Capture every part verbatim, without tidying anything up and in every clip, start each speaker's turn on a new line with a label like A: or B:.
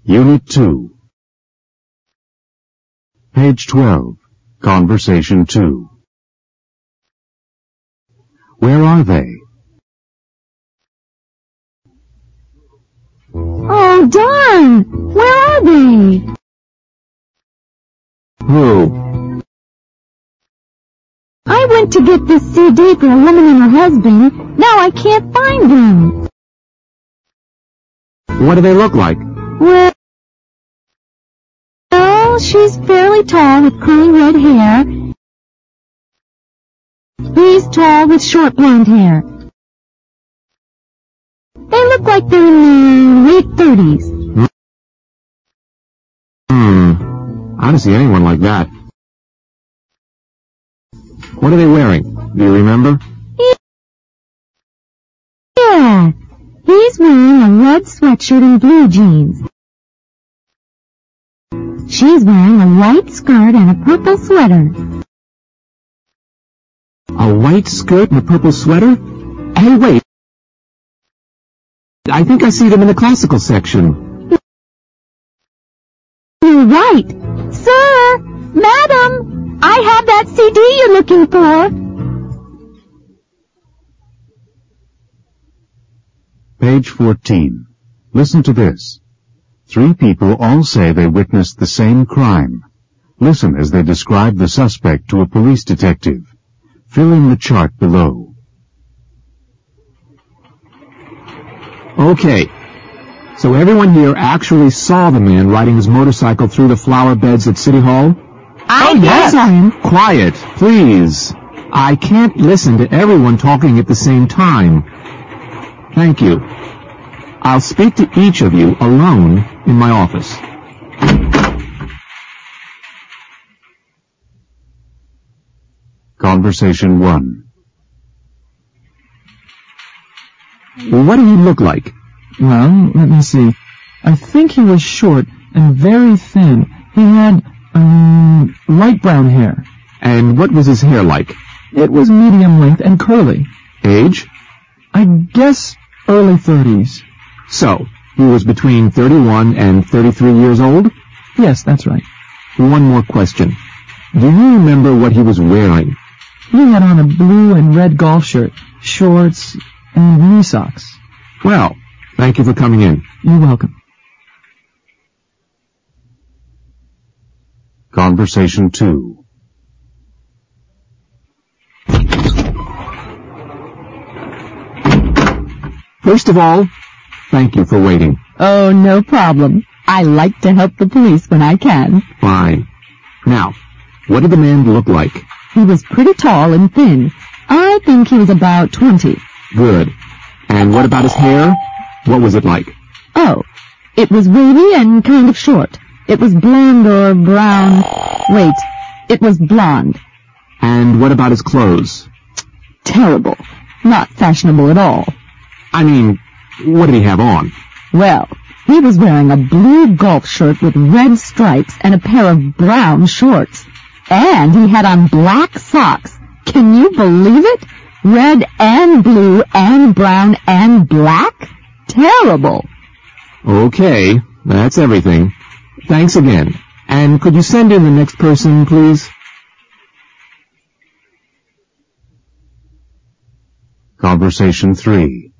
A: Unit two. Page twelve. Conversation two. Where are they?
B: Oh, darn! Where are they?
A: Who?
B: I went to get this C D for a woman and her husband. Now I can't find them.
A: What do they look like?
B: Well, well, she's fairly tall with curly red hair. He's tall with short blonde hair. They look like they're in their late thirties.
A: Hmm. I don't see anyone like that. What are they wearing? Do you remember?
B: Yeah. He's wearing a red sweatshirt and blue jeans. She's wearing a white skirt and a purple sweater.
A: A white skirt and a purple sweater? Hey, wait. I think I see them in the classical section.
B: You're right. Sir! Madam! I have that C D you're looking for.
A: Page fourteen. Listen to this. Three people all say they witnessed the same crime. Listen as they describe the suspect to a police detective. Fill in the chart below.
C: Okay. So everyone here actually saw the man riding his motorcycle through the flower beds at City Hall?
B: I guess I am.
C: Quiet, please. I can't listen to everyone talking at the same time. Thank you. I'll speak to each of you alone in my office.
A: Conversation one.
C: What did he look like?
D: Well, let me see. I think he was short and very thin. He had, um, light brown hair.
C: And what was his hair like?
D: It was medium length and curly.
C: Age?
D: I guess early thirties.
C: So, he was between thirty-one and thirty-three years old?
D: Yes, that's right.
C: One more question. Do you remember what he was wearing?
D: He had on a blue and red golf shirt, shorts, and knee socks.
C: Well, thank you for coming in.
D: You're welcome.
A: Conversation two.
C: First of all, thank you for waiting.
E: Oh, no problem. I like to help the police when I can.
C: Fine. Now, what did the man look like?
E: He was pretty tall and thin. I think he was about twenty.
C: Good. And what about his hair? What was it like?
E: Oh, it was wavy and kind of short. It was blonde or brown. Wait, it was blonde.
C: And what about his clothes?
E: Terrible. Not fashionable at all.
C: I mean, what did he have on?
E: Well, he was wearing a blue golf shirt with red stripes and a pair of brown shorts. And he had on black socks. Can you believe it? Red and blue and brown and black? Terrible.
C: Okay, that's everything. Thanks again. And could you send in the next person, please?
A: Conversation three.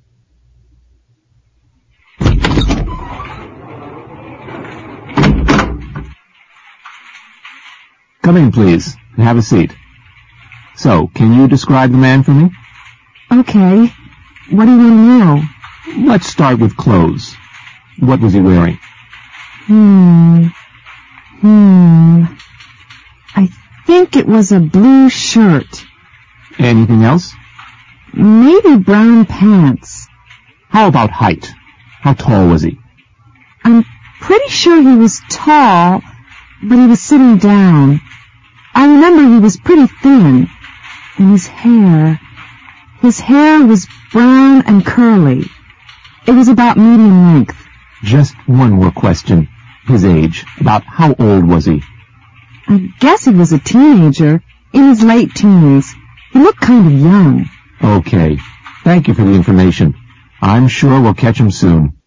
C: Come in, please, and have a seat. So, can you describe the man for me?
B: Okay. What do you want to know?
C: Let's start with clothes. What was he wearing?
B: Hmm. Hmm. I think it was a blue shirt.
C: Anything else?
B: Maybe brown pants.
C: How about height? How tall was he?
B: I'm pretty sure he was tall, but he was sitting down. I remember he was pretty thin. And his hair... His hair was brown and curly. It was about medium length.
C: Just one more question. His age. About how old was he?
B: I guess he was a teenager, in his late teens. He looked kind of young.
C: Okay. Thank you for the information. I'm sure we'll catch him soon.